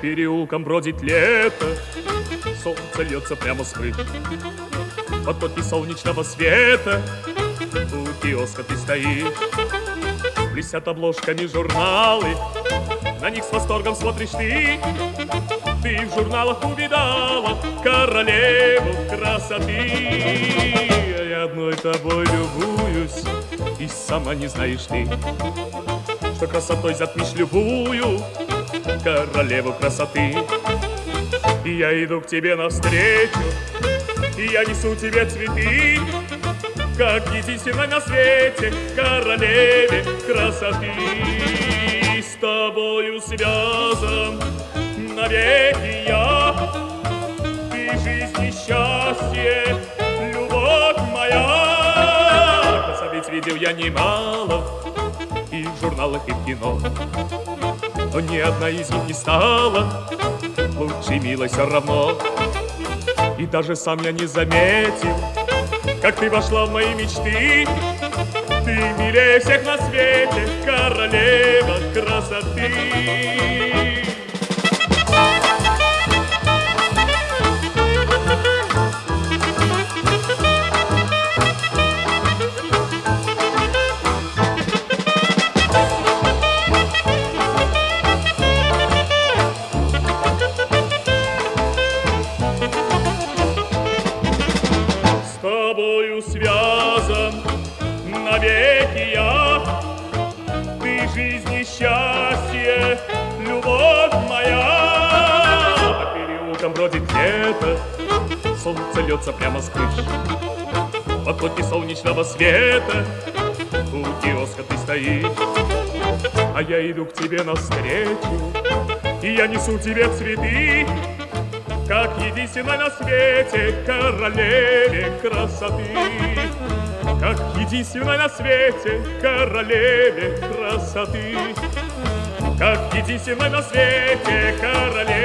переулкам бродит лето, солнце льется прямо с крыш. Потоки солнечного света, у киоска ты стоишь. Блестят обложками журналы, на них с восторгом смотришь ты. Ты в журналах увидала королеву красоты. Я одной тобой любуюсь, и сама не знаешь ты, что красотой затмишь любую королеву красоты. И я иду к тебе навстречу, и я несу тебе цветы, как единственной на свете королеве красоты. С тобою связан навеки я, ты жизнь и счастье, любовь моя. Красавиц видел я немало, и в журналах, и в кино, но ни одна из них не стала лучше, милой, все равно. И даже сам я не заметил, как ты вошла в мои мечты. Ты милее всех на свете, королева красоты. С тобою связан навеки я, ты жизнь и счастье, любовь моя. По переулкам бродит лето, солнце льется прямо с крыш. Потоки солнечного света, у киоска ты стоишь. А я иду к тебе навстречу, и я несу тебе цветы, как единственной на свете королеве красоты. Как единственной на свете королеве красоты. Как единственной на свете королеве